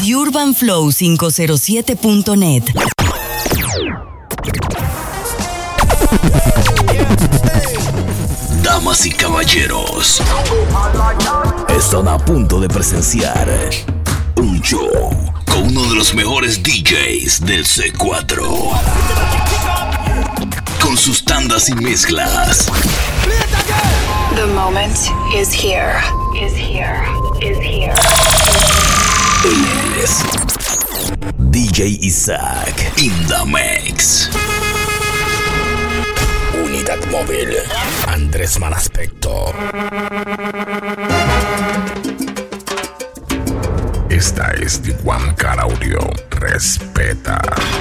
TheUrbanFlow507.net. Damas y caballeros, están a punto de presenciar un show con uno de los mejores DJs del C4, con sus tandas y mezclas. The moment is here. Él es DJ Isaac in the mix. Unidad móvil, Andrés Malaspecto. Esta es The One Car Audio. Respeta.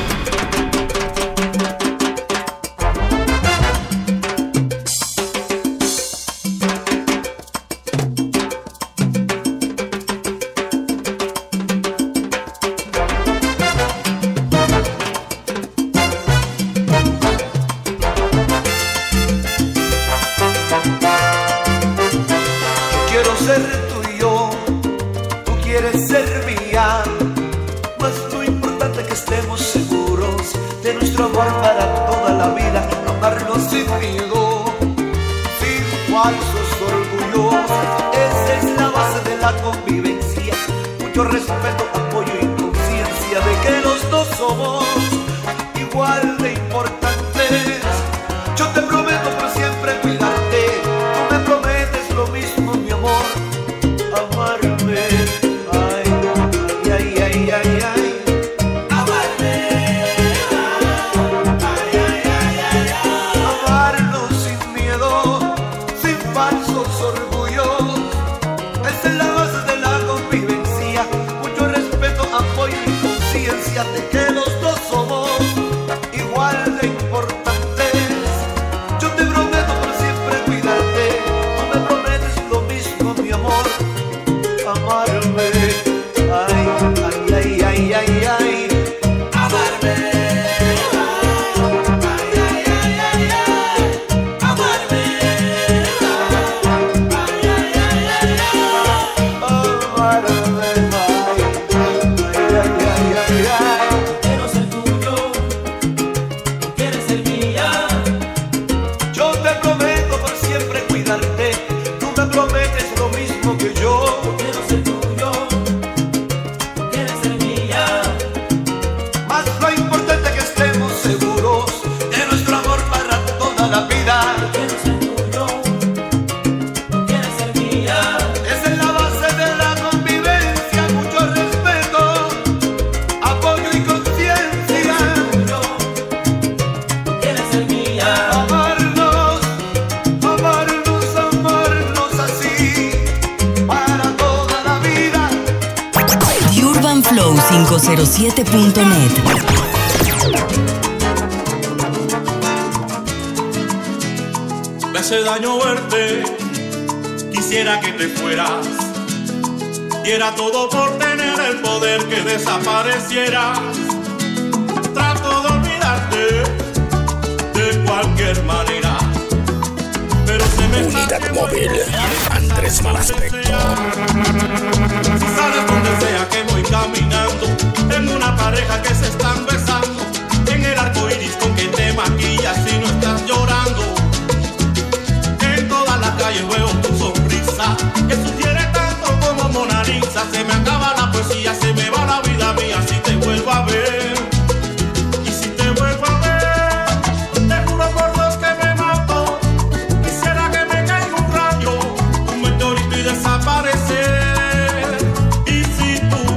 Quiero ser tuyo, tú quieres ser mía, mas lo importante es que estemos seguros de nuestro amor para toda la vida, amarnos sin miedo, sin falsos orgullos. Esa es la base de la convivencia, mucho respeto, apoyo y conciencia de que los dos somos igual de importantes. Yo te prometo por siempre cuidarte, tú me prometes lo mismo, mi amor, amarme, ay, ay, ay, ay, ay, amarme, ay, ay, ay, ay, amarnos sin miedo, sin falsos orgullos. Esa es la base de la convivencia, mucho respeto, apoyo y conciencia de que los dos somos igual de importantes. Yo te prometo por siempre cuidarte, tú me prometes lo mismo, mi amor, amarme, ay, ay, ay, ay, ay, ay, amarme, ay, ay, ay, ay, ay, amarme, ay, ay, ay, ay, ay, amarme, ay, ay, ay, ay, ay. Quiero ser tuyo, tú quieres ser mía. Yo te prometo por siempre cuidarte, tú me prometes lo mismo que yo. Quiero ser tuyo, tú quieres ser mía. Más lo importante que estemos seguros de nuestro amor para toda la vida. Quiero ser tuyo, tú quieres ser mía. Esa es la base de la convivencia, mucho respeto, apoyo y conciencia. Tuyo, tú quieres ser mía. Amarnos, amarnos, amarnos así para toda la vida. TheUrbanFlow507.net. Me hace daño verte, quisiera que te fueras. Diera todo por tener el poder que desaparecieras. Trato de olvidarte de cualquier manera, pero se me Unidad móvil, Andrés Malaspecto. Si sabes donde sea que voy caminando, en una pareja que se están besando, en el arco iris con que te maquillas y no estás llorando. En toda la calle veo tu sonrisa, que sugiere tanto como Mona Lisa. Se me acaba la poesía, se me va la vida mía si te vuelvo a ver. Y si te vuelvo a ver, te juro por Dios que me mato. Quisiera que me caiga un rayo, un meteorito y desaparecer. Y si tú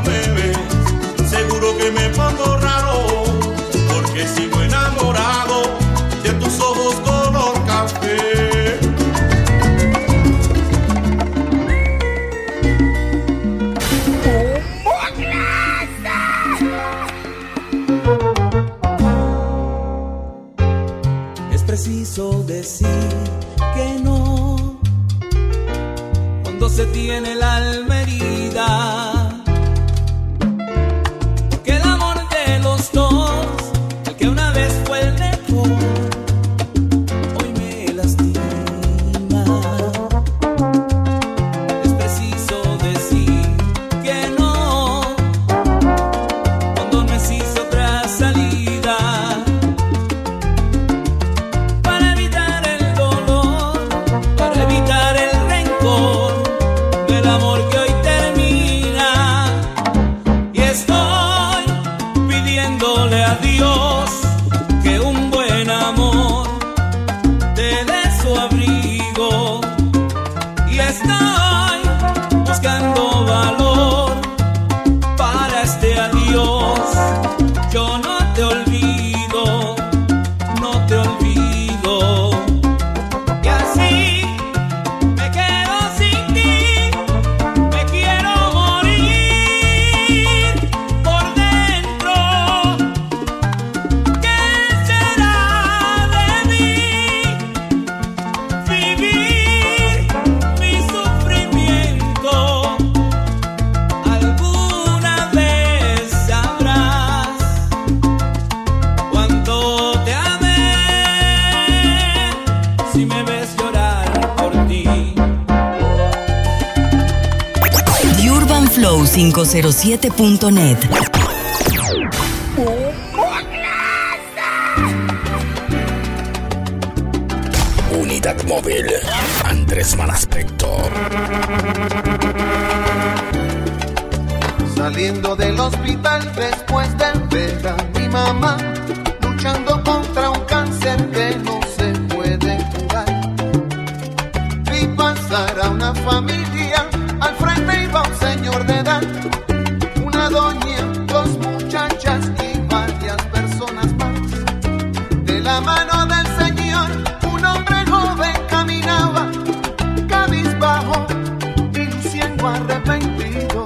Yo no te olvido, no te olvido. Y así me quedo sin ti, me quiero morir por dentro. ¿Qué será de mí? Vivir mi sufrimiento. Alguna vez sabrás cuánto te amé, si me ves llorar por ti. The Urban Flow 507.net. Unidad móvil. Andrés Malaspecto. Saliendo del hospital después de ver a mi mamá luchando contra un cáncer que no se puede curar. Vi pasar a una familia, al frente iba un señor de edad, una doña, dos muchachas y varias personas más. De la mano del señor, un hombre joven caminaba, cabizbajo y luciendo arrepentido.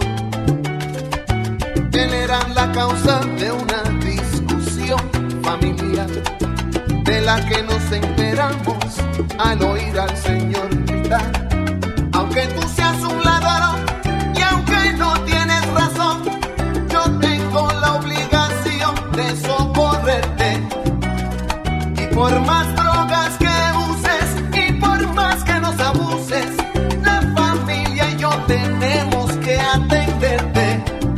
Él era la causa de una discusión familiar, de la que nos enteramos al oír al Señor gritar. Aunque tú seas un ladrón y aunque no tienes razón, yo tengo la obligación de socorrerte. Y por más drogas que uses y por más que nos abuses, la familia y yo tenemos que atenderte.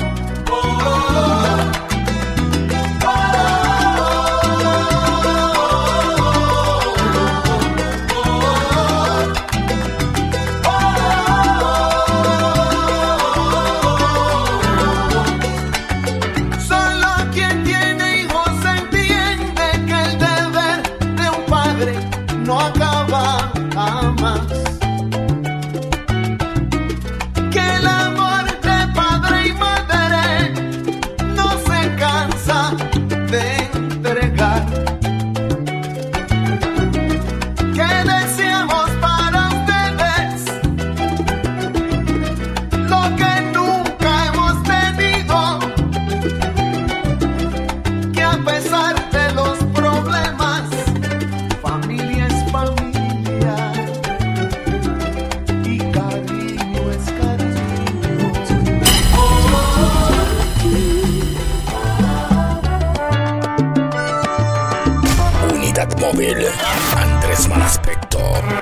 móvil. Andrés Malaspecto.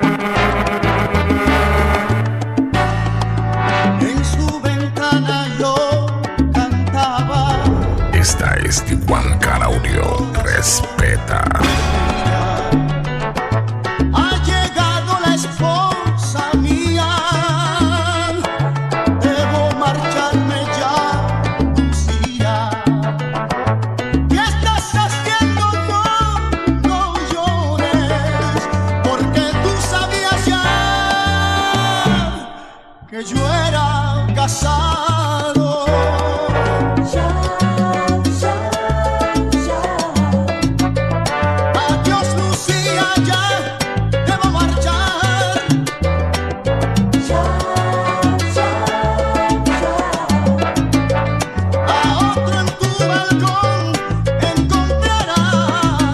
En su ventana yo cantaba. Esta es Tijuana Audio. Respeta. Ha llegado la esposa mía. Debo marcharme ya, Lucía. ¿Qué estás haciendo? No llores, porque tú sabías ya que yo era casado. Adiós, Lucía, ya debo marchar. A otro en tu balcón encontrarás.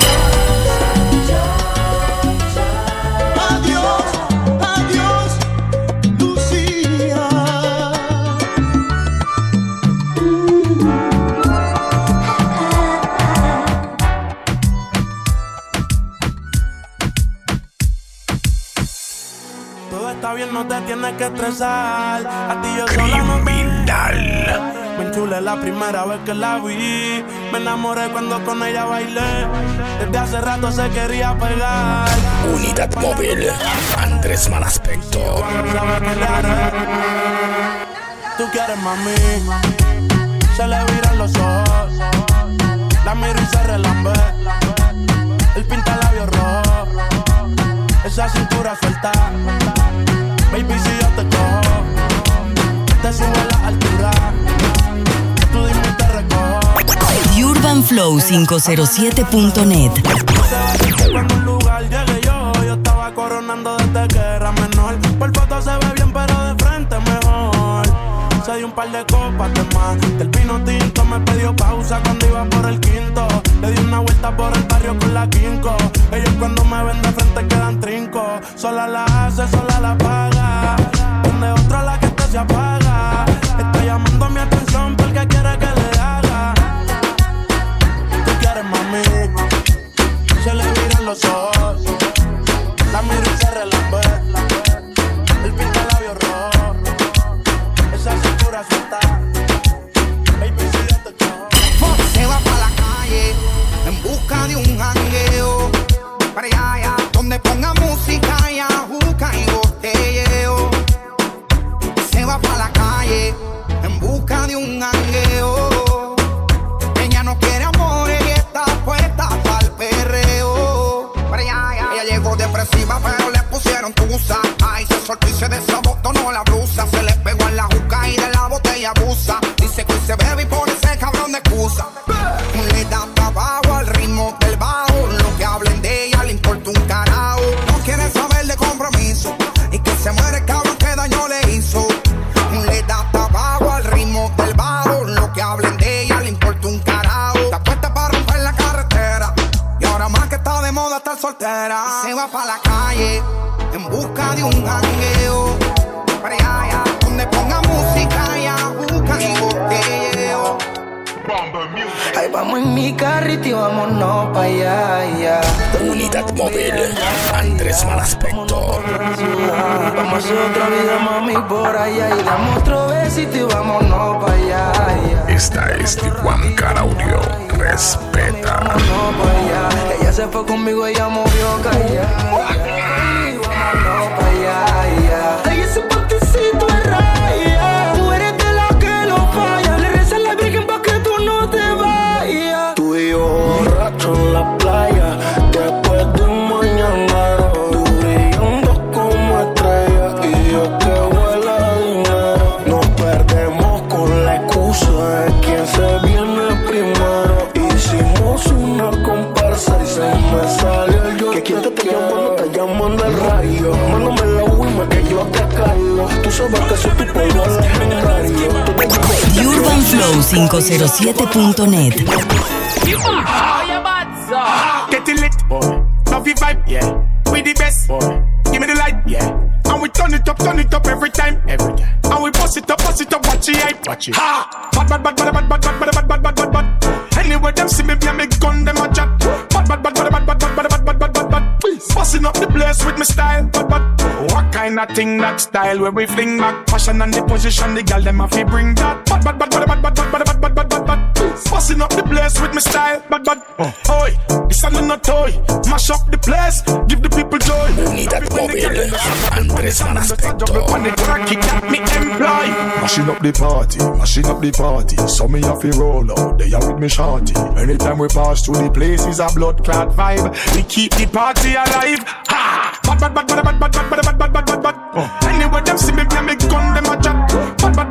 Adiós, adiós, Lucía. Todo está bien, no te tienes que estresar. A ti yo sola no Criminal. me enchulé la primera vez que la vi. Me enamoré cuando con ella bailé. Desde hace rato se quería pegar. Unidad móvil. Andrés Malaspecto. ¿Sabes qué le haré? Tú quieres, mami. Se le viran los ojos. La miro y se relambe. El pinta labios rojo. Esa cintura suelta. Baby, si yo te cojo, te subo a la altura. Tú dime y te recojo. UrbanFlow507.net. Cuando un lugar llegué yo estaba coronando desde que era menor. Por foto se ve bien, pero de frente mejor. Se dio un par de copas de más. Del vino tinto me pidió pausa cuando iba por el quinto. Le di una vuelta por el barrio con la quinco. Ellos cuando me ven de frente quedan trinco. Sola la hace, sola la paga. Donde otra la que se apaga. Está llamando mi atención porque quiere que le haga. Tú quieres, mami. Se le viran los ojos. La miro y se relambe. El pinta labios rojo. Esa cintura suelta. Baby, síguete todo. Se va pa' la calle en busca de un jangueo. Para allá, donde ponga música y ajuca y botelleo. Se va pa' la calle en busca de un jangueo. Ella no quiere amores y está puesta pa'l perreo. Para allá, ella llegó depresiva pero le pusieron tusa. Ay, se soltó y se desabotonó la blusa. Se le pegó en la juca y de la botella abusa. Dice que se bebe y pone ese cabrón de excusa. Le da trabajo al ritmo del bajo. Lo que hablen de ella le importa un carajo. No quiere saber de compromiso. Y que se muere el cabrón que daño le hizo. Le da trabajo al ritmo del bajo. Lo que hablen de ella le importa un carajo. Está puesta para romper la carretera. Y ahora más que está de moda estar soltera. Y se va pa' la calle en busca de un jangueo. Para allá, donde ponga música y ajuca y botelleo. Ay, vamos en mi carrito y vámonos pa' allá. Unidad móvil, Andrés Malaspecto. Vamos a hacer otra vida, mami, por allá. Y damos otro besito y vámonos pa' allá. Esta es Tijuana Audio. Respeta. Vámonos pa' allá. Ella se fue conmigo, ella movió calla. Vámonos pa' allá. Ay, ese partecito es raya. Tú eres de la que no falla. Le reza a la Virgen pa' que tú no te vayas. Tú y yo borrachos en la playa. Después de un mañanero. Tú brillando como estrella. Y yo que huele a dinero. Nos perdemos con la excusa de quién se viene primero. Hicimos una comparsa y se me salió el yo. Que quien te está llamando, te llamando el rayo. Mándame la Wima que yo te caigo. Tú sabes que soy tu pollo en la radio. UrbanFlow507.net. Get it lit, love your vibe, yeah. We the best, give me the light, yeah. And we turn it up every time. And we bust it up, watch it hype. Ha! Bad. Anywhere them see me, be me gun, them a chat. Bad. Busting up the place with me style, bad. What kind of thing that style where we fling back? Fashion and the position, the girl them a fi bring that. Bad. Busting up the place with me style, bad. Oi, this a no toy. Mash up the place, give the people joy. Unidad móvil, Andrés Malaspecto. Mashing up the party. So me have to roll out, they are with me shorty. Anytime we pass through the place is a blood clot vibe. We keep the party alive. Ha! Bad. Anywhere them see me, be me gun, them a chat. Bad.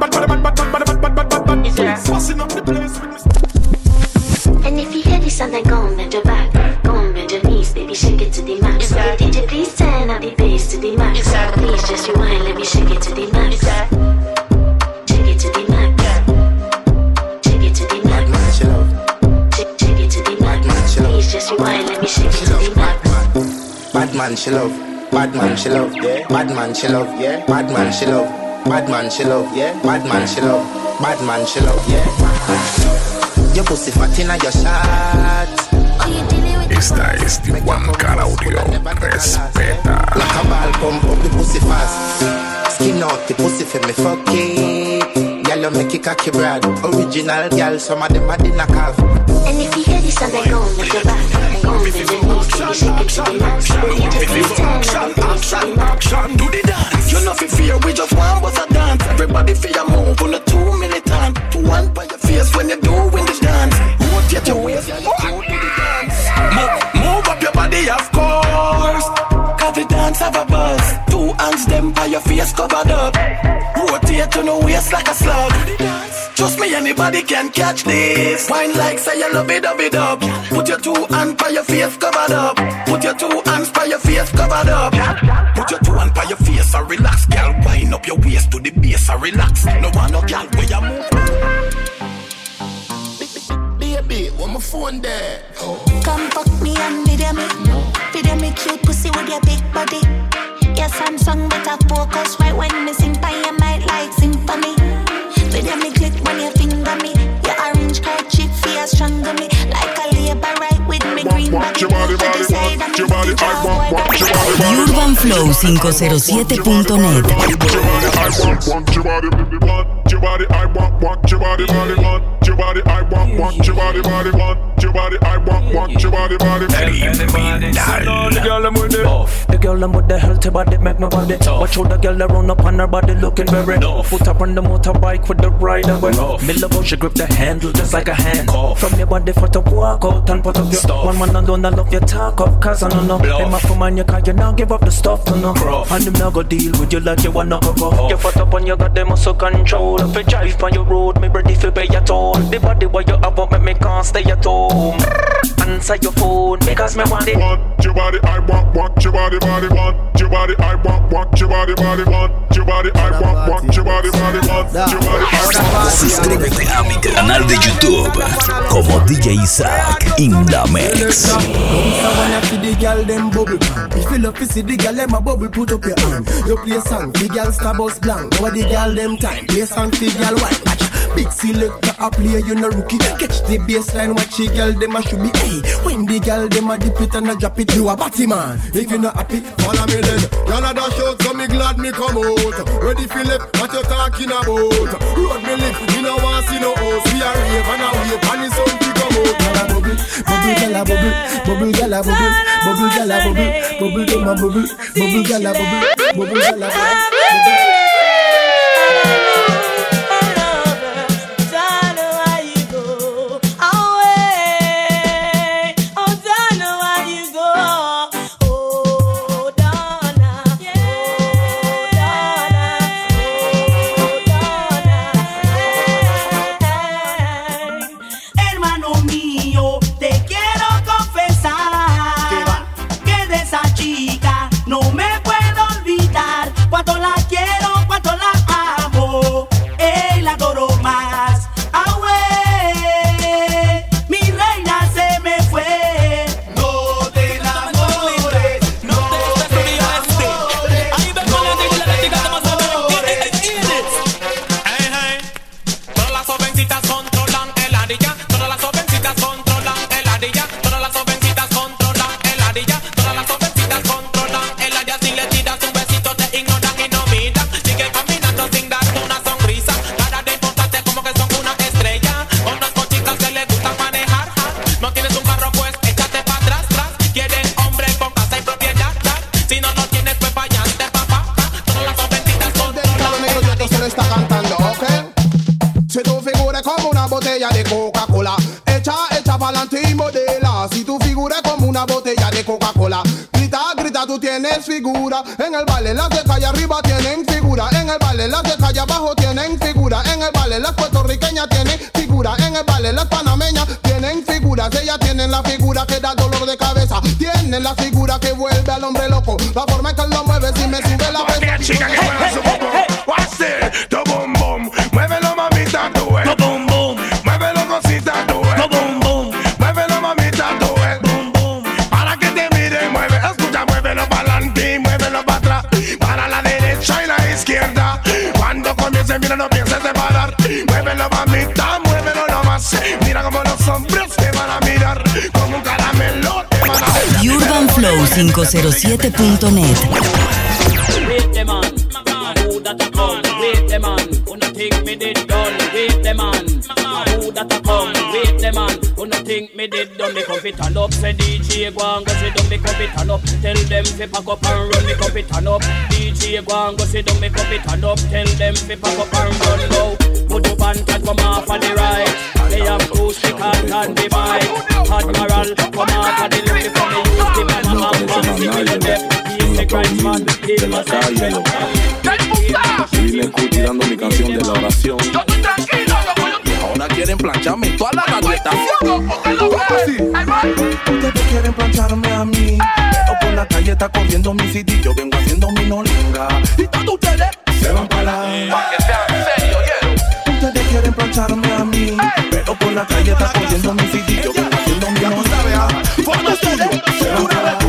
Passing up the place with me. And if you hear this sound, then go on bend your back. Go on bend your knees, baby, shake it to the max. DJ, please turn up the bass to the max. Please just rewind, let me shake it to the max. Shake it to the max. Shake it to the max. Shake it to the max. Please just rewind, let me shake it to the max. Bad man she love, bad man she love, yeah. Bad man she love, yeah. Bad man she love, bad man she love, yeah. Bad man she love, bad man she love, yeah. Your pussy fat inna your shot. Esta es Tijuana Audio. Respeta. Like a ball pump up the pussy fast. Skin out the pussy for me fuck it. Girl you make it cocky brad. Original girl, some of them are the knock off. And if you hear this sound, then go on bend your back. Go on bend your knees, baby, shake it to the max. DJ, please turn up the bass to the max. Do the dance. You know fi fear, we just want was a dance. Everybody fear move on a 2 minute time. To one by your face when you doing this dance. Rotate your waist, you do the dance. Move up your body, of course. Cause the dance have a buzz. 2 hands them by your face covered up. Rotate to no waist like a slug. Do the dance. Trust me, anybody can catch this. Wine like say you love it, dub it up. Put your 2 hands by your face covered up. Put your 2 hands by your face covered up. Put your 2 hands by your face and relax, girl. Wind up your waist to the base and relax. No one no girl where you move. Baby, want my phone there? Oh. Come fuck me and video me. Video me cute pussy with your big body. Your Samsung better focus right when me sing by your mic like symphony. Video me click when you finger me. Your orange card cheek feel stronger me. Like a labor right with me green body. UrbanFlow507.net. Your body, I want your body, body, want your body, I want your body, body, want your body, I want your body, body. The girl I'm with it. The girl I'm with the healthy body make my body. Watch out the girl that run up on her body looking very. Put up on the motorbike with the rider. Me love how she grip the handle just like a hand. From your body for to walk out and put up your stuff. One man alone I love your talk up cause I don't know. Them up for man you can't you not give up the stuff to know. And them not go deal with you like you wanna go. You foot up on you got them muscle control. If you drive on your road, me ready for pay your toll. The body what you have up, me can't stay at home. Answer your phone because me want it. Want your body, I want your body, body. Want your body, I want your body, body. Want your body, I want your body, body. Want your body, I want. Suscríbete a mi canal de YouTube como DJ Isaac in the mix. If you love to see the girl, them a bubble, put up your hand. You play song, the girl Starbucks blank. Now the girl them time, play song, the girl white. Watch, big selector a play, you no rookie. Catch the baseline, watch the girl them a should be. Hey, when the girl them a dip it and a drop it, you a batty man. If you not happy, follow me then. Y'all a dash out, so me glad me come out. Ready for left, what you talking about? Road me live, me no want see no house. We a rave and a wave, and the sun to come out. Y'all a bubble, bubble, y'all a bubble, bubble, y'all a bubble, bubble, y'all a bubble, bubble, them a bubble, bubble, y'all a bubble, bubble, y'all a bubble. Figura en el baile, las de calle arriba tienen figura, en el baile las de calle abajo tienen figura, en el baile las puertorriqueñas tienen figura, en el baile las panameñas tienen figuras, ellas tienen la figura que da dolor de cabeza, tienen la figura que vuelve al hombre loco, la forma en que él lo mueve si me sube la pesa. Chica que mueve su bum tu bum bum, muévelo mamita tú tu bum bum, muévelo cosita tú tu bum bum, muévelo mamita tú bum bum, para que te mire, mueve, escucha, muévelo para adelante, muévelo para atrás, para la derecha y la izquierda, cuando comience mira no pienses de parar, muévelo mamita, muévelo nomás, mira como los hombres te van a mirar, como un caramelo te van a mirar. UrbanFlow507.net. Wait the man, who that a come? Wait the man, who no think me did done? Wait the man, who that a come? Wait the man, who no think me did done? Me come fit turn up, say DJ go and go sit down. Me come fit turn up, tell them fi pack up and run. Me come fit turn up, DJ go and go sit down. Me come fit turn up, tell them fi pack up and run now. Put up and cat come off on the right. They have two stick and the bike. Admiral come off on the left. From the youth, the mama and fancy with the depth. He's the Christ man, he's my secret. Vine tirando mi canción de la oración. Yo estoy tranquilo, quieren plancharme toda la galleta. Ustedes quieren plancharme a mí, pero por la calle está corriendo mi CD. Yo vengo haciendo mi nolinga y todos ustedes se van para la... que sean serios, Ustedes quieren plancharme a mí, pero por la calle está corriendo mi CD. Yo vengo haciendo mi nolinga y todos ustedes se van para la...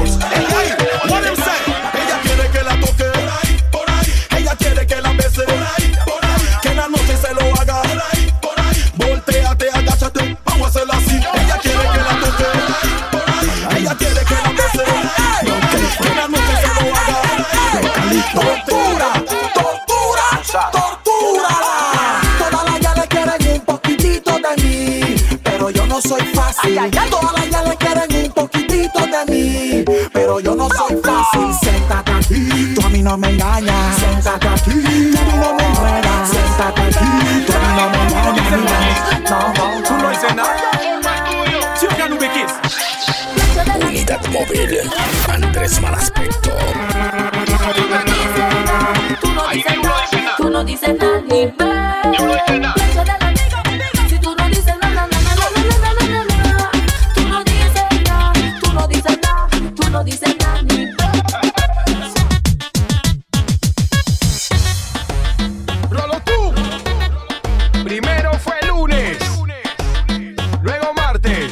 Ella quiere que la toque por ahí. Ella quiere que la bese por ahí. Que en la noche se lo haga por ahí. Voltéate, agáchate, vamos a hacerlo así. Ella quiere que la toque por ahí. Ella quiere que la bese que en la noche se lo haga. Tortura, tortura, tortura. Todas las yales quieren un poquitito de mí, pero yo no soy fácil. Todas las yales quieren un poquitito de mí, pero yo no soy fácil. Siéntate aquí, tú a mí no me engañas. Siéntate aquí, tú a mí no me enredas. Siéntate aquí, tú a mí no me engañas. No, tú no dices nada. Unidad móvil, Andrés Malaspecto. Tú no dices nada, tú no dices nada, ni ve. Yo no dices nada. Si tú no dices nada, tú no dices nada, tú no dices nada, tú no dices nada, ni ve. Rolo tú. Primero fue lunes, luego martes.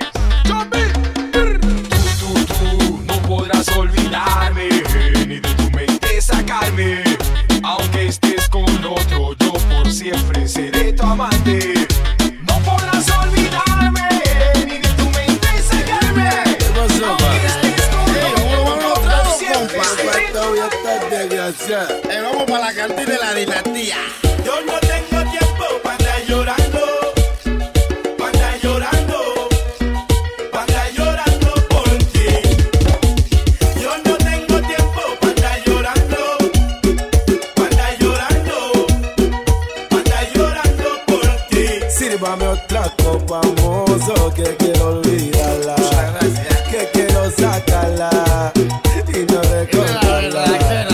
Tú no podrás olvidarme, ni de tu mente sacarme. Aunque estés con otro, yo por siempre seré tu amante. No podrás olvidarme, ni de tu mente sacarme. Aunque estés con otro, yo siempre seré tu amante. Vamos para la cantina de la dinastía. Yo no tengo tiempo para andar llorando, para andar llorando, para andar llorando por ti. Yo no tengo tiempo para andar llorando, para andar llorando, para andar llorando por ti. Sírvame otra copa, mozo, que quiero olvidarla, que quiero sacarla y no recordarla.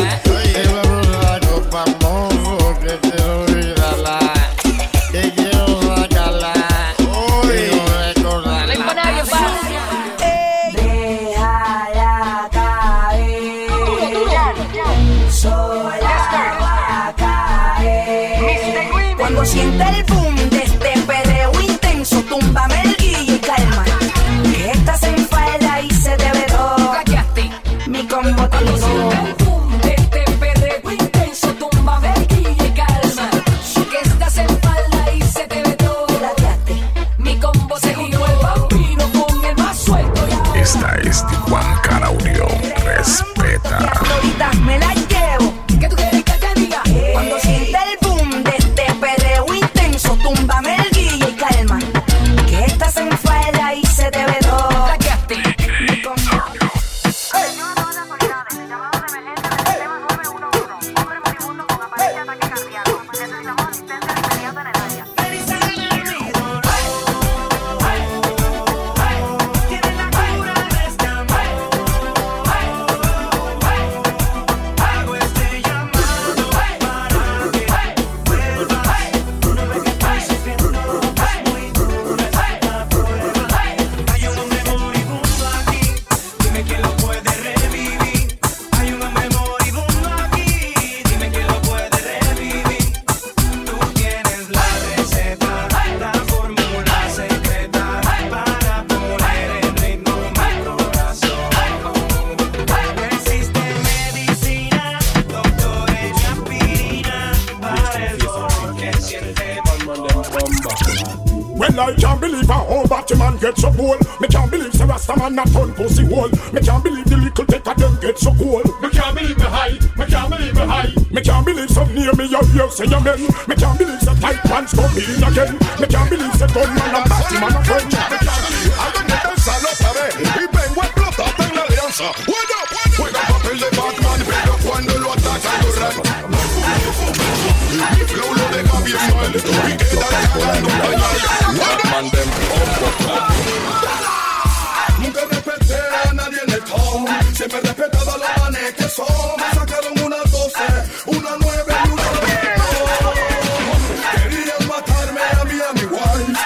Cuando sienta el boom de este perreo intenso, túmbame el guille y calma, que estás en falda y se te ve todo. Mi combo te Cuando sienta el boom de este perreo intenso, túmbame el guille y calma, que estás en falda y se te ve todo. Mi combo se junto el bambino con el más suelto. Esta es Tijuana Cara Unión, respeta. ahorita me la llevo. ¿Qué tú quieres que te diga? Cuando sienta el boom de este perreo intenso, túmbame el guille y calma, que estás en falda y se te ve todo. Mi combo. Well, I can't believe how old Batman gets so cool. Me can't believe the Rasta man not turn pussy hole. Me can't believe the little take them get so cool. Me can't believe me high, me can't believe me high. Me can't believe some near me your ear say amen. Me can't believe the tight pants come in again. Me can't believe the gunman and Batman a friend. Me can't believe I don't get them sal otra vez. Y vengo a explotar en la alianza. What up? Juega papel de Batman, pero cuando lo atacan lo ran. Mi flow lo deja bien mal y queda cagando pañal. Batman dem nunca respeté a nadie en el town. Siempre he respetado a los manes que son. Me sacaron una 12, una 9 y una 10. Querían matarme a mí, a mi wife.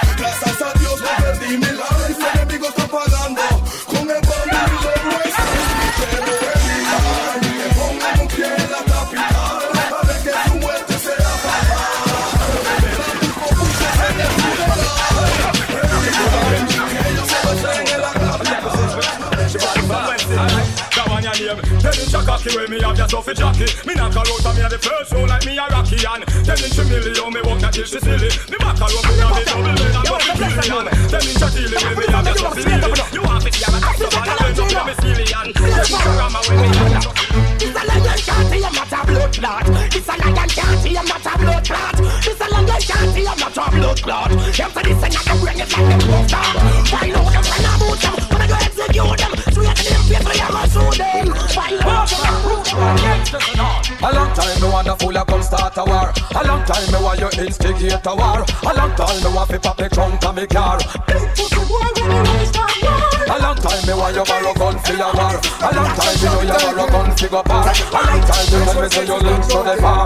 cocky when me have your stuffy jockey. Me knock her out and me have the first show like me a Rocky and 10 inch million me walk that till she silly. Me back her up me have the double lane and double billion. 10 inch chilly when me have your stuffy lily. You want it, you have a cock up and you bend up me silly and 10 inch grandma when me have your stuffy. It's a lion can't I'm not a blood clot. It's a lion can't I'm not a blood clot. It's a lion can't I'm not a blood clot. Them say this and I can bring it like them post up. Find out them when I boot them, when I go execute them. Straight to them face where I go shoot them. Find out them. A long time me wanna fool come start a war. A long time me want you instigate a war. A long time me want fi pop the trunk of me car. A long time me want you borrow gun for your war. A long time me know you borrow gun for go par. A long time me tell me say you links to the far.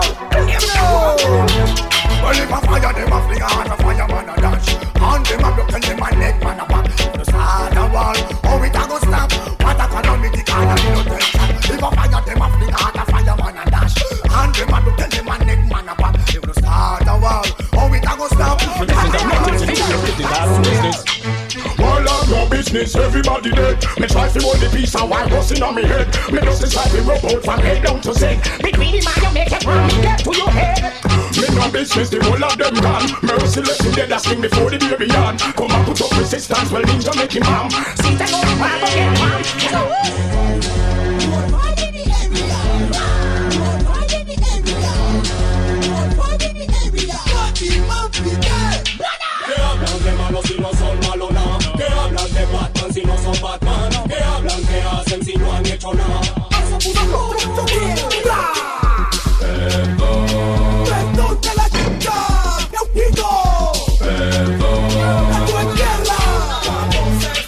Well, if I fire them, I fling out a fire man a dash. And them a broken them a neck man a back. No start a wall, how it a go stop? What a calamity can a be no tension. If I fire them, I fling out a fire man a dash. And them a broken them a neck man a back. If no start a wall, how it a go stop? All of your business, everybody dead. Me try to hold the piece of wine busting on me head. Me just decide to rub out from head down to Z. Between the man you make it from me get to your head. Me no business, the whole of them gone. Merciless in dead as king before the baby yawn. Come and put up resistance, well ninja make him harm. See that no man go get one. Que hablan de malos si no son malos nada. Que hablan de Batman si no son Batman. Que hablan que hacen si no han hecho nada. Perdón de la chica, Neutito. Perdón de tu tierra. Vamos a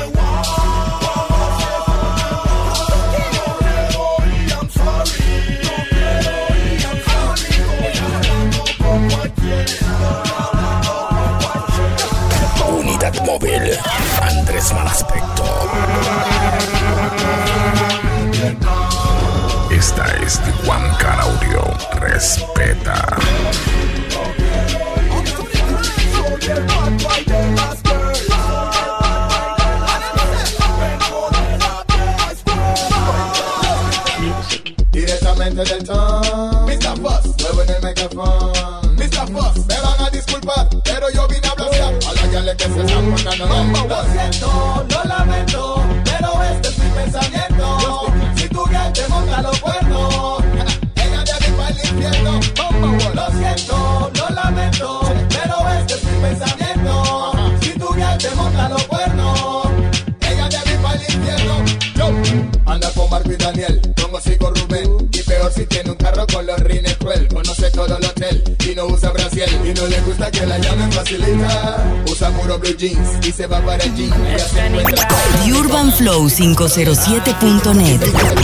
I'm sorry. Unidad móvil, Andrés Malaspecto. Esta es Tijuana Audio. Respeta. Directamente del ton, Mr. Fuss, muevo en el micrófono. Mr. Fuss, me van a disculpar, pero yo vine a blasear a la gale que se están portando. Lo siento, lo lamento, pero este es mi pensamiento. Si tu gay te monta los cuernos, ella debe ir para el infierno. Lo siento, lo lamento, pero este es mi pensamiento. Si tu gay te monta los cuernos, ella debe ir para el infierno. Anda con Marco y Daniel, con Osico Rubén. Y peor si tiene un carro con los rines cruel. Conoce todo el hotel y no usa brasiel. Y no le gusta que la llamen facilita. Usa puro blue jeans y se va para el gym. UrbanFlow507.net.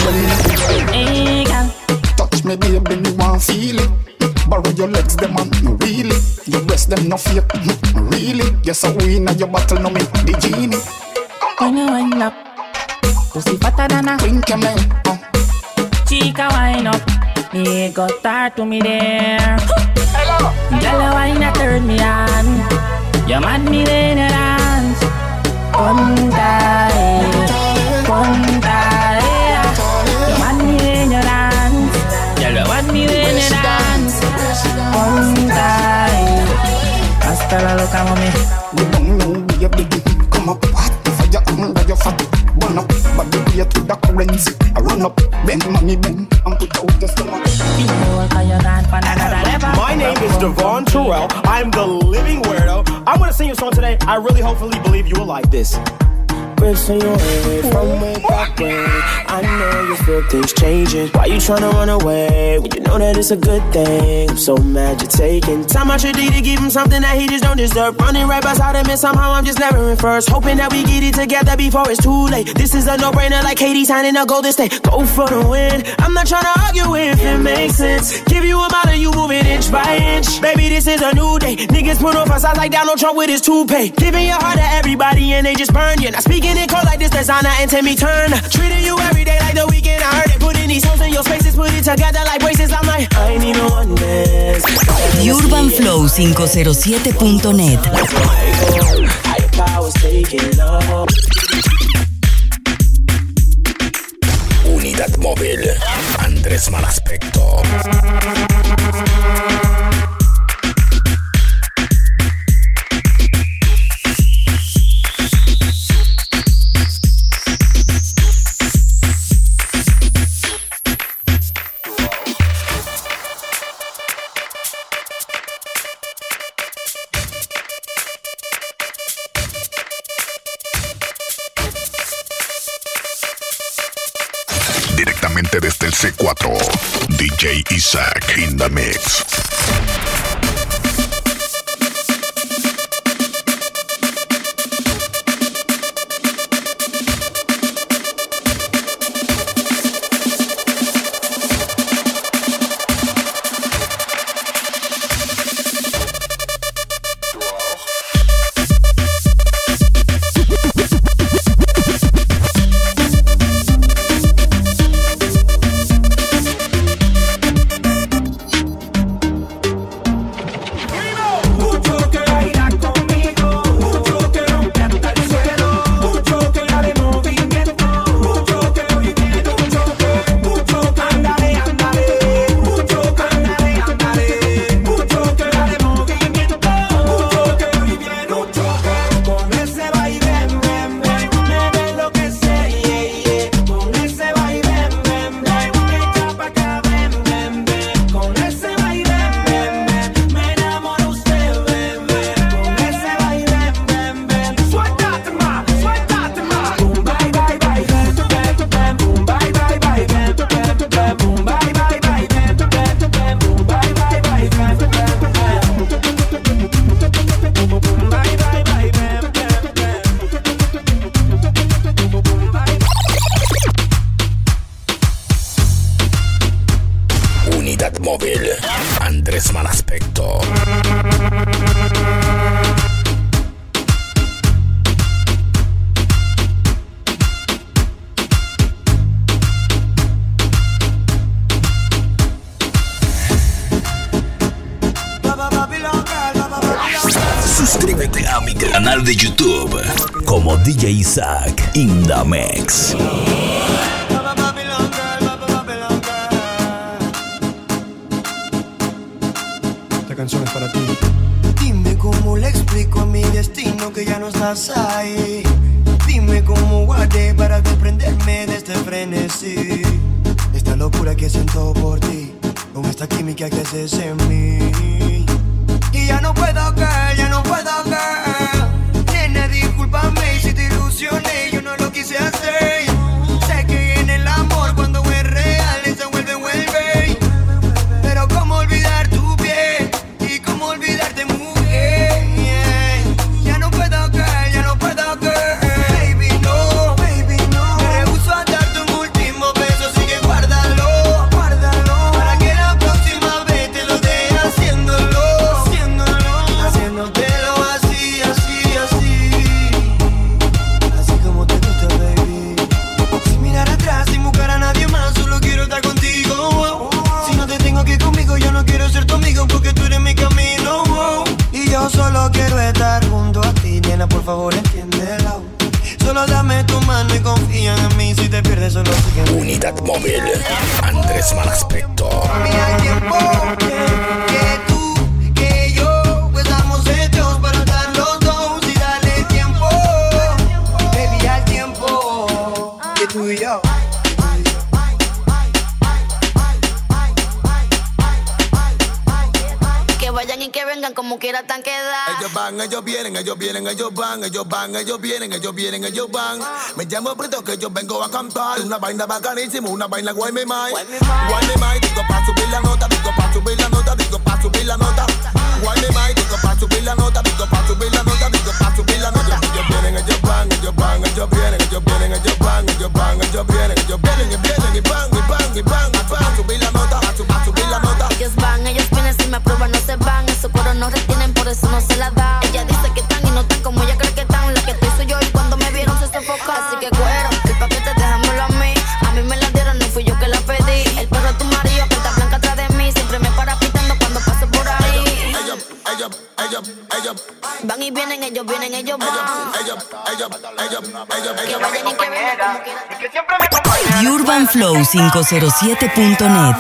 Touch me baby, me want feel it. Borrow your legs, them and really. Your breast, them no fake, really. Yes, I win at your battle, no me the genie. When you wind up, pussy fatter than a queen camel. Chica wind up, me go start to me there. Hello, girl, wine that turn me on. You mad me when you dance. Punta, punta, you mad me when you dance. Girl, you mad me when you dance. Punta, hasta la loca mami. We don't know we a big come up hot. Fire under your fat. Burn up, but the way to the currency. I run up, bend money bend, and put out the stomach. My name is Devon Terrell. I'm the living weirdo. I want to sing you a song today. I really hopefully believe you will like this. Pressing you away from way back when I know you feel things changing. Why you tryna run away when you know that it's a good thing? I'm so mad you're taking time out your day to give him something that he just don't deserve. Running right beside him and somehow I'm just never in first. Hoping that we get it together before it's too late. This is a no-brainer like Katie signing a Golden State. Go for the win. I'm not tryna argue if it makes sense. Give you a mile and you moving inch by inch. Baby, this is a new day. Niggas put on facades like Donald Trump with his toupee. Giving your heart to everybody and they just burn you. Not speaking in code like this designer and Timmy Turner. Treating you every day like the weekend. I heard it. Putting these holes in your spaces, put it together like braces. I'm like, I need no one dance. UrbanFlow507.net. Higher powers taking off. Unidad móvil. Andrés Malaspecto. Directamente desde el C4, DJ Isaac in the mix. Móvil, Andrés Malaspecto. Suscríbete a mi canal de YouTube como DJ Isaac in the Mix. Canción es para ti. Dime cómo le explico a mi destino que ya no estás ahí. Dime cómo guardé para desprenderme de este frenesí, esta locura que siento por ti, con esta química que haces en mí. Y ya no puedo caer, ya no puedo caer. Nena, discúlpame si te ilusioné, yo no lo quise hacer. Sé que en el amor cuando es real se vuelve. Pero cómo olvidar tu piel y cómo olvidarte, mujer. Ya no puedo caer, ya no puedo caer. Baby, no, baby, no. Me rehuso a darte un último beso, así que guárdalo, guárdalo. Para que la próxima vez te lo dé haciéndolo, haciéndotelo así, así, así. Así como te gusta, baby. Sin mirar atrás, sin buscar a nadie más, solo quiero estar contigo. Si no te tengo aquí conmigo, yo no quiero ser tu amigo, porque tú eres mi camino. Y yo solo quiero estar junto a ti, nena, por favor entiéndelo. Solo dame tu mano y confía en mí, si te pierdes solo sígueme. Unidad Móvil, Andrés Malaspecto. Mira el tiempo que tú, que yo, pues estamos hechos para estar los dos. Y dale tiempo, baby, al tiempo que tú y yo. Vayan y que vengan como quiera tan quedar. Ellos van, ellos vienen, ellos vienen, ellos van. Ellos van, ellos vienen, ellos vienen, ellos van. Me llamo Brito que yo vengo a cantar. Una vaina bacanísima, una vaina guay me mai. Guay me mai, digo pa' subir la nota, digo pa' subir la nota, digo pa' subir la nota. Guay me mai, digo pa' subir la nota, digo pa' subir la nota, digo pa' subir la nota. Ellos vienen, ellos van, ellos van, ellos vienen, ellos vienen, ellos van, ellos van, ellos vienen, ellos vienen y vienen y van, y van, y van, y van. Subir la nota, a subir la nota. Ellos van, ellos vienen, si me aprueban no se van. Esos coros no retienen, por eso no se la da. Ella dice que están y no están como ella cree que están. La que estoy soy yo y cuando me vieron se sofocaron. Así que cuero, el paquete déjamelo a mí. A mí me la dieron, no fui yo que la pedí. El perro es tu marido, que está blanca atrás de mí. Siempre me para pitando cuando paso por ahí. Ellos Van y vienen, ellos vienen, ellos van. Que vayan y que vengan y que siempre me acompañen. UrbanFlow507.net.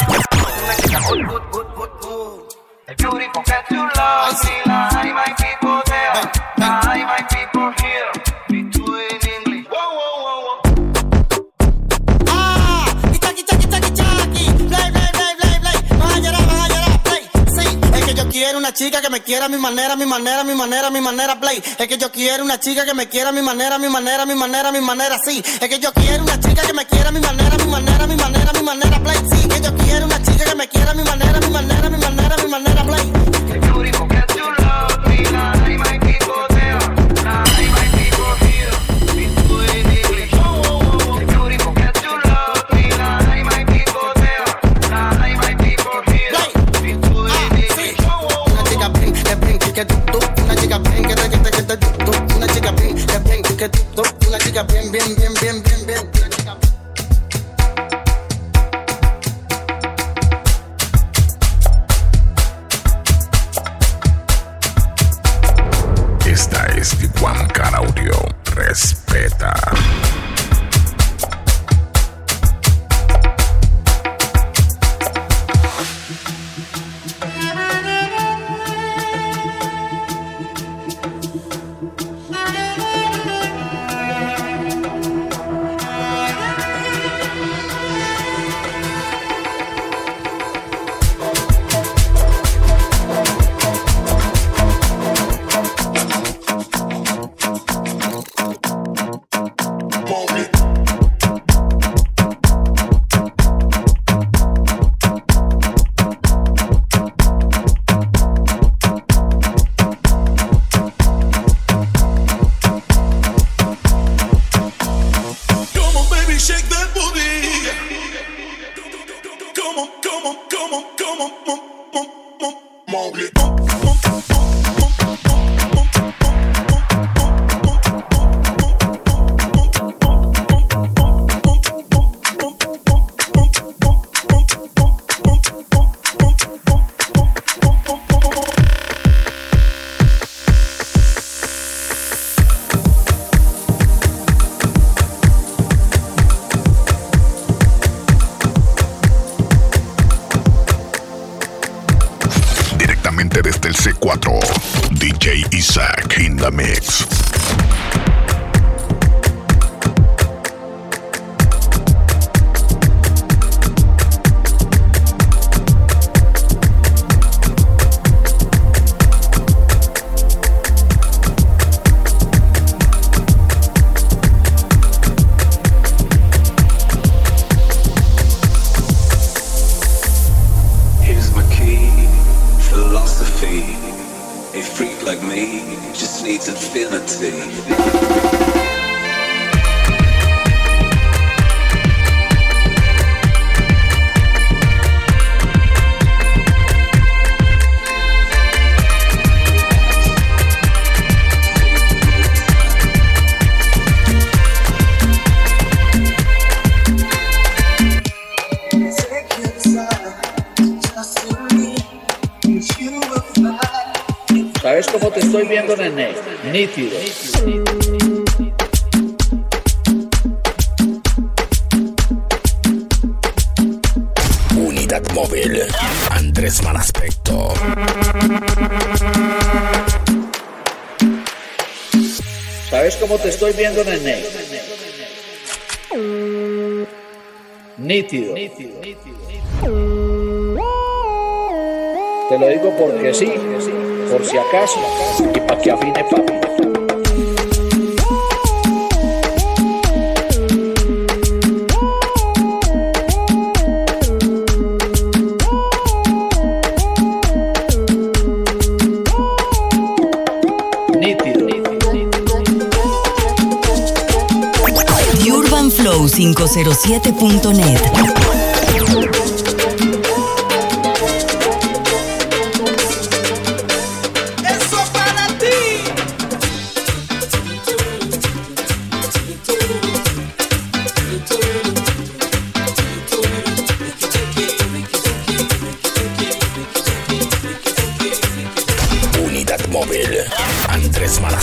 Beautiful that you love me, like my people there, like my people here. Me too in English. Whoa, whoa, whoa, whoa. Ah, chaki, chaki, chaki, chaki. Play, play, play, play, play. Van a llorar, play. Sí, es que yo quiero una chica que me quiera a mi manera, mi manera, mi manera, mi manera, play. Es que yo quiero una chica que me quiera a mi manera, mi manera, mi manera, mi manera, sí. Es que yo quiero una chica que me quiera a mi manera, mi manera, mi manera, mi manera, play. Sí, que yo quiero una chica que me quiera a mi manera, mi manera, mi manera, mi manera, play. Beautiful that you love me, like my people there, like my people here. Me too in English. Beautiful that you love me, like my people there, like my people here. Me too in English. Una chica bling, que tú, una chica bling, que tú, una chica bling, que tú, una chica bien, bien, bien, bien, bien, bien. Esta es Tijuana Audio. Respeta. Desde el C4, DJ Isaac in the mix. A freak like me just needs infinity. ¿Sabes cómo te estoy viendo, nene? Nítido. Unidad móvil. Andrés Malaspecto. ¿Sabes cómo te estoy viendo, nene? Nítido. Te lo digo porque sí, por si acaso, y pa' que afine papi. UrbanFlow507.net. Unidad móvil. Andrés Malaspecto.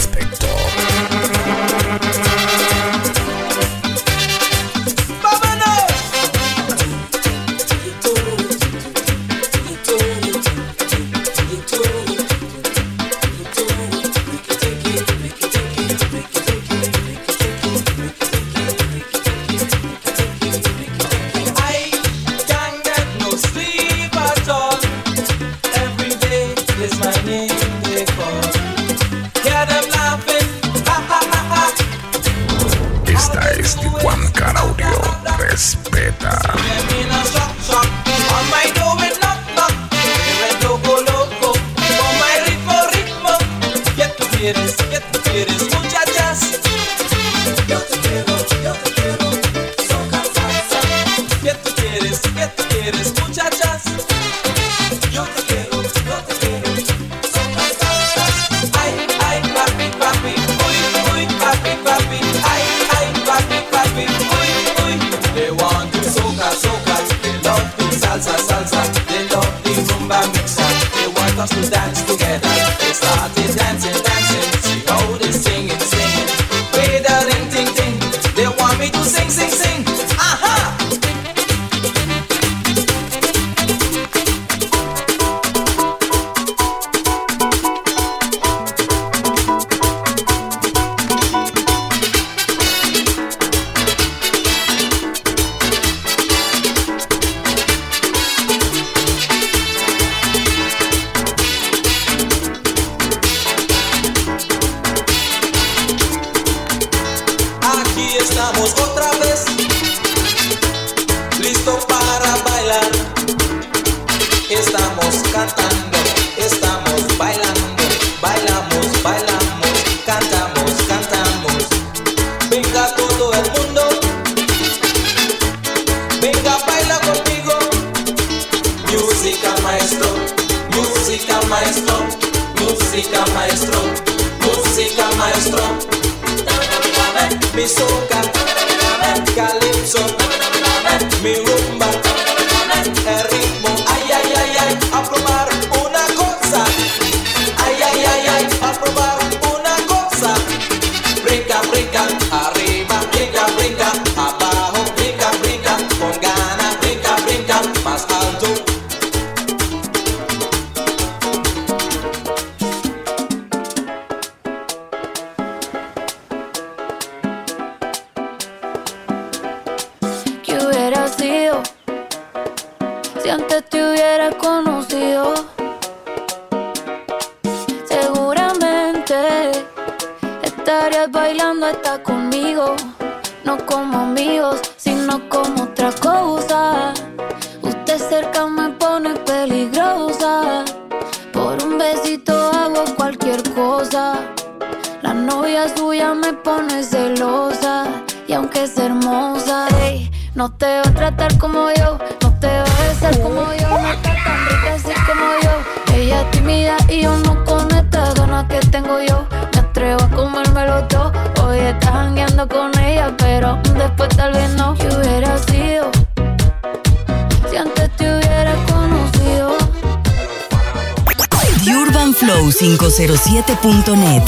soca. ¿Qué tú quieres, muchachas? Yo te quiero, soca salsa. ¿Qué tú quieres, muchachas? Yo te quiero, soca salsa. Ay, ay, papi, papi, uy, uy, papi, papi. Ay, ay, papi, papi, uy, uy. They want to soca, soca. They love to salsa, salsa. They love the rumba mixer. They want us to dance together. They started dancing. Sing, aha! Aquí estamos otra vez, listo para bailar. Estamos cantando, estamos bailando, bailamos, bailamos, cantamos, cantamos. Venga todo el mundo, venga baila conmigo. Música maestro, música maestro, música maestro, música maestro. Mi soca, calypso, mi rumba, el ritmo, ay, ay, ay, ay, a probar una cosa, ay, ay, ay, ay, a probar una cosa. Brinca, brinca, arriba, brinca, brinca, abajo, brinca, brinca, con ganas, brinca, brinca, más alto. Si antes te hubiera conocido, seguramente estarías bailando hasta conmigo. No como amigos, sino como otra cosa. Usted cerca me pone peligrosa. Por un besito hago cualquier cosa. La novia suya me pone celosa. Y aunque es hermosa, hey, no te va a tratar como yo, no te va a besar como yo, no está tan rica así como yo. Ella es tímida y yo no con estas ganas que tengo yo. Me atrevo a comérmelo todo. Hoy estás jangueando con ella, pero después tal vez no. ¿Qué hubiera sido si antes te hubiera conocido? UrbanFlow507.net.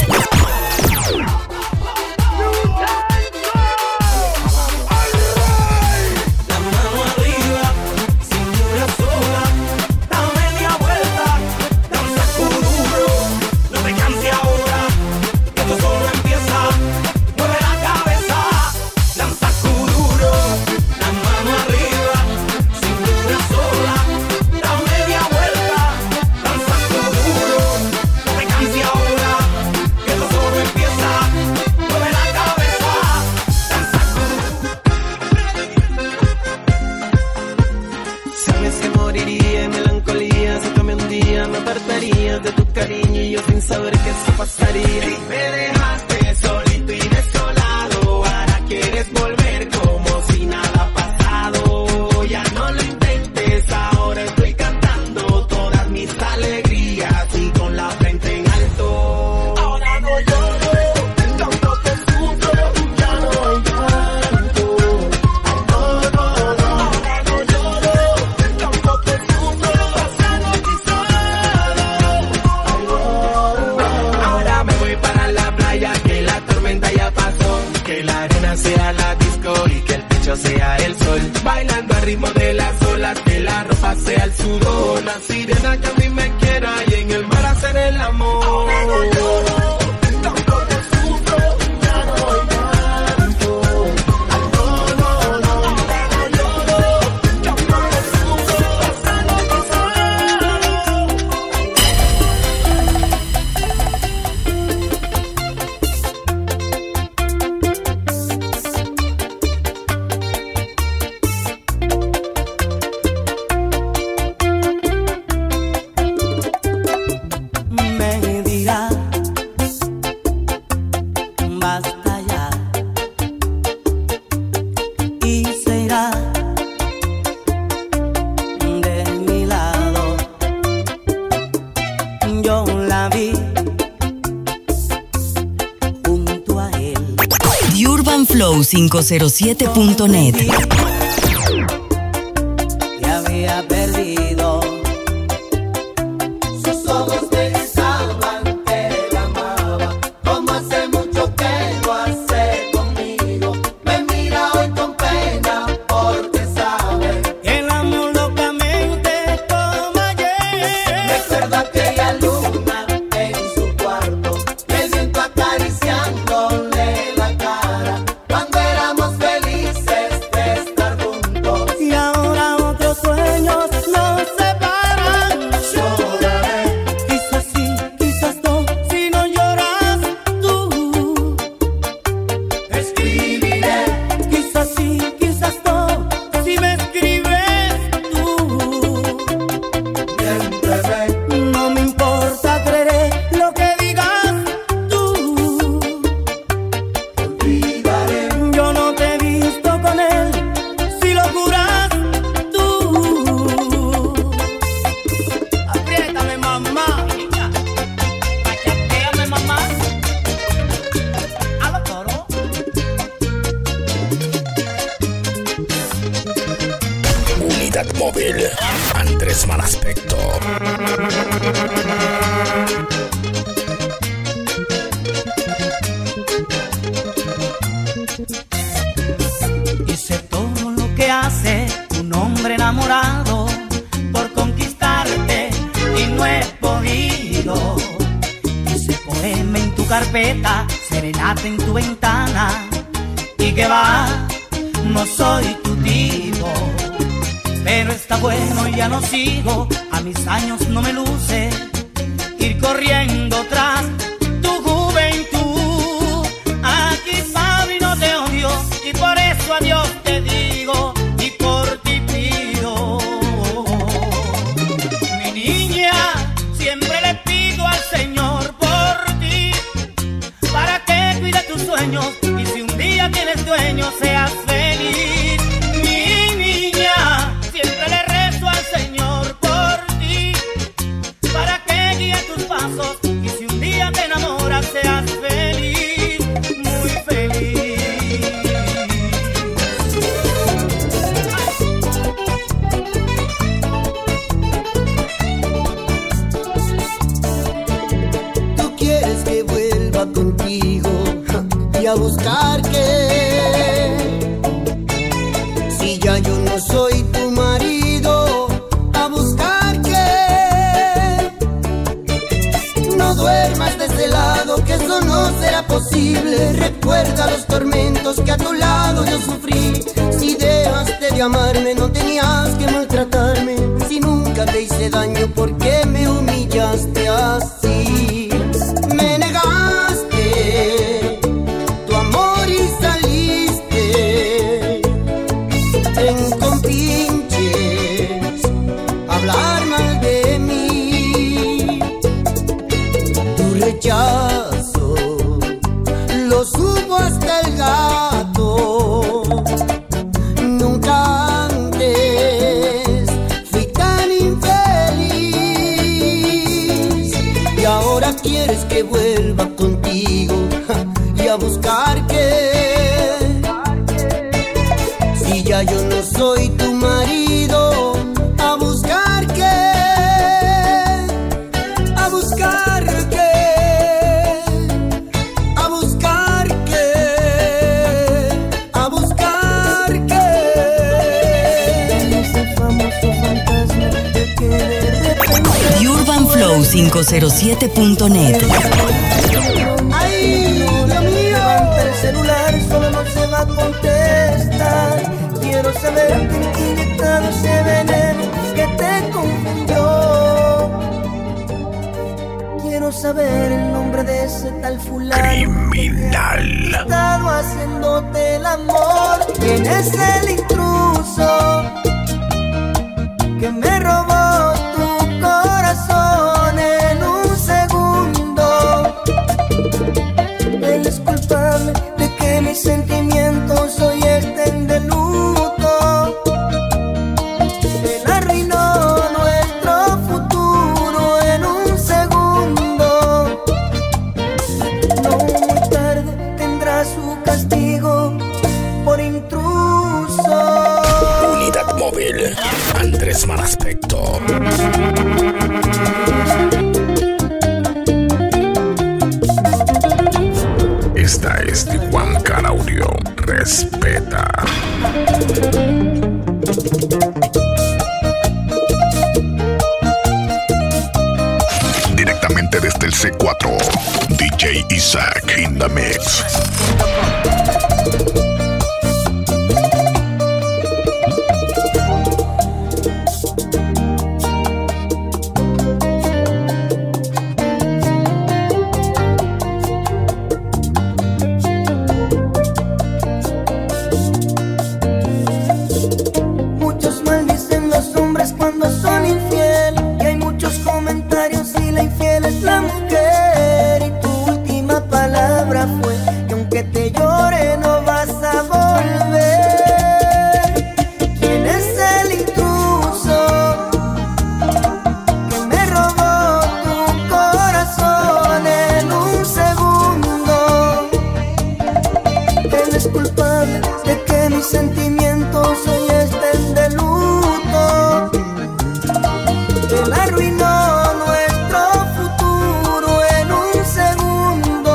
De tu cariño y yo sin saber que eso pasaría. Y me dejaste solito y desolado. Ahora quieres volver como si nada ha pasado. Ya no lo intentes, ahora estoy cantando todas mis alegrías y con la frente en alto. Ahora no lloro, tanto te sufro, ya no hay llanto. No, no, no, ahora no lloro, tanto te sufro, pasado quizás. Ahora me voy para la playa, que la tormenta ya pasó. Que la arena sea la disco y que el techo sea el sol. Bailando al ritmo de las olas, que la ropa sea el sudor. La sirena que a mí me quiera y en el mar hacer el amor. Ahora no lloro, tampoco te sufro, ya no hay llanto. No, no, no, ahora no lloro, tampoco te sufro, pasando UrbanFlow507.net. Te había perdido. Sus ojos me pensaban que la amaba, como hace mucho que lo hace conmigo. Me mira hoy con pena porque sabe que el amor locamente como ayer. Recuerdo aquella luna en su cuarto, el viento acariciándole la cara, cuando éramos felices de estar juntos. Y ahora otros sueños nos separan. Lloraré, quizás sí, quizás no, si no lloras tú. Escribiré, quizás sí, quizás no, si me escribes tú. Miénteme, no me importa, creeré lo que digas tú. Olvidaré, yo no te he visto con él, si lo juras tú. Apriétame, mamá, cachateame, mamá. A lo toro. Unidad móvil. Andrés Malaspecto. Hice todo lo que hace un hombre enamorado por conquistarte y no he podido. Hice poema en tu carpeta, serenata en tu ventana, y que va, no soy tu tipo. Pero está bueno y ya no sigo, a mis años no me luce ir corriendo tras tu juventud. Aquí sabe y no te odio, y por eso adiós te digo y por ti pido. Mi niña, siempre le pido al Señor por ti, para que cuide tus sueños y si un día tienes dueño seas feliz. Mi niña, siempre le rezo al Señor por ti, para que guíe tus pasos y si un día te enamoras seas feliz, muy feliz. Tú quieres que vuelva contigo y a buscar qué, si ya yo no soy tu marido, a buscar qué. No duermas de ese lado, que eso no será posible. Recuerda los tormentos que a tu lado yo sufrí. Si dejaste de amarme, no tenías que maltratarme. Si nunca te hice daño, ¿por qué me humillaste así? Me negaste tu amor y saliste en compinches a hablar mal de mí. Tu rechazo lo supo hasta el gato. Nunca antes fui tan infeliz, y ahora quieres que vuelva contigo y a buscar qué, si ya yo no soy tu marido, a buscar qué, a buscar qué, a buscar qué, a buscar qué. Ese famoso fantasma de que de repente UrbanFlow507.net. Ay, Dios mío, levanta el celular, solo no se va a contestar. Quiero saber a qué inyectado ese veneno que te confundió. Quiero saber el nombre de ese tal fulano criminal que ha estado haciéndote el amor. ¿Quién es el intruso que me robó tu corazón en un segundo? Él es culpable de que mis sentimientos hoy estén de luto. Él arruinó nuestro futuro en un segundo. No muy tarde tendrá su castigo. Andrés Malaspecto. Esta es de Juan Caraudio. Respeta. Directamente desde el C4, DJ Isaac in the mix. Muchos maldicen los hombres cuando son infieles, y hay muchos comentarios y la infiel es la mujer. Y tu última palabra fue que aunque te llore no vas a volver. ¿Quién es el intruso que me robó tu corazón en un segundo? Él es culpable de que mis sentimientos hoy estén de luto. Él arruinó nuestro futuro en un segundo.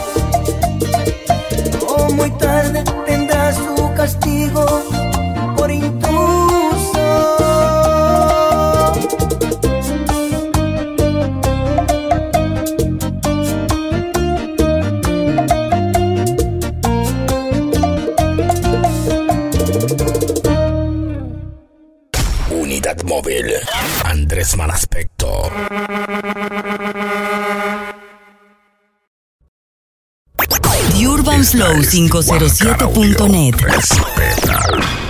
Oh, muy tarde tendrá su castigo por intruso. Unidad móvil. Andrés Malaspecto. UrbanFlow507.net. Respeta.